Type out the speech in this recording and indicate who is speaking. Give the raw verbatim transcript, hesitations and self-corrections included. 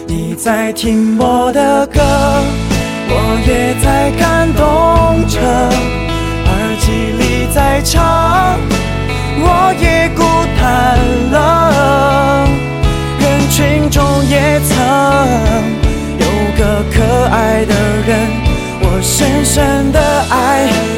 Speaker 1: 你在听我的歌，我也在感动着，耳机里在唱，我也孤单了。人群中也曾有个可爱的人，我深深的爱